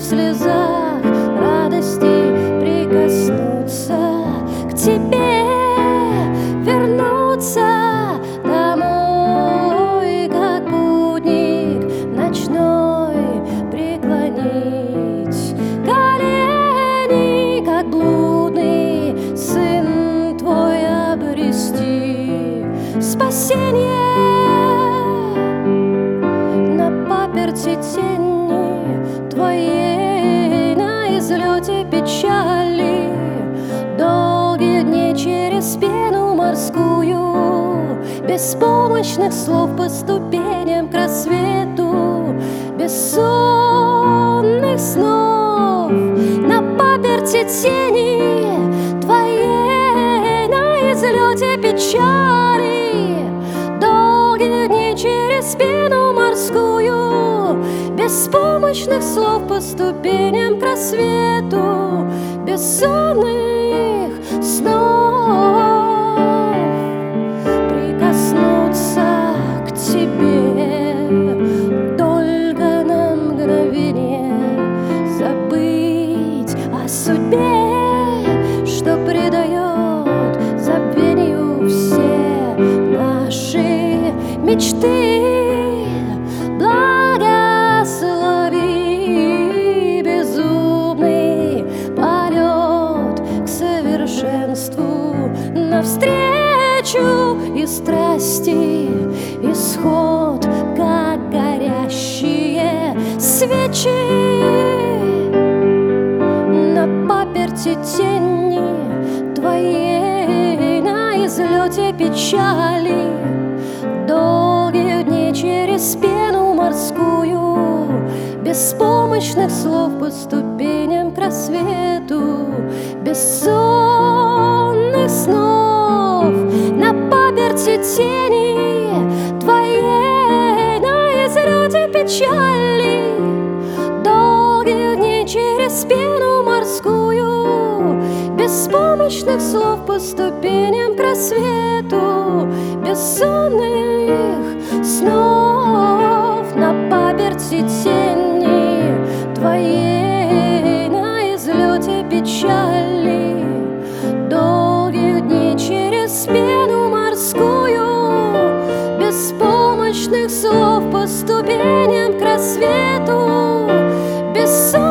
слезах радости прикоснуться к тебе, вернуться домой, как будник ночной, преклонить колени, как блудный сын твой, обрести спасение на паперти тени твоей, на излете печали, долгие дни через пену морскую, беспомощных слов по ступеням к рассвету, бессонных снов на паперти тени твоей, на излете печали, долгие дни через пену морскую, беспомощных слов по ступеням к рассвету, бессонных снов, прикоснуться к тебе, только на мгновение забыть о судьбе, что придает забвению все наши мечты. Благослови безумный полет к совершенству, навстречу и страсти исход, как горящие свечи на паперти тени твоей, на излете печали, долгие дни через пену морскую, беспомощных слов по ступеням к рассвету, бессонных снов на паперти тени твоей, на излете печали, долгие дни через пену морскую, беспомощных слов по ступеням к рассвету, бессонных снов на паперти тени твоей, на излете печали, долгие дни через пену морскую, беспомощных слов по ступеням к рассвету, бессонных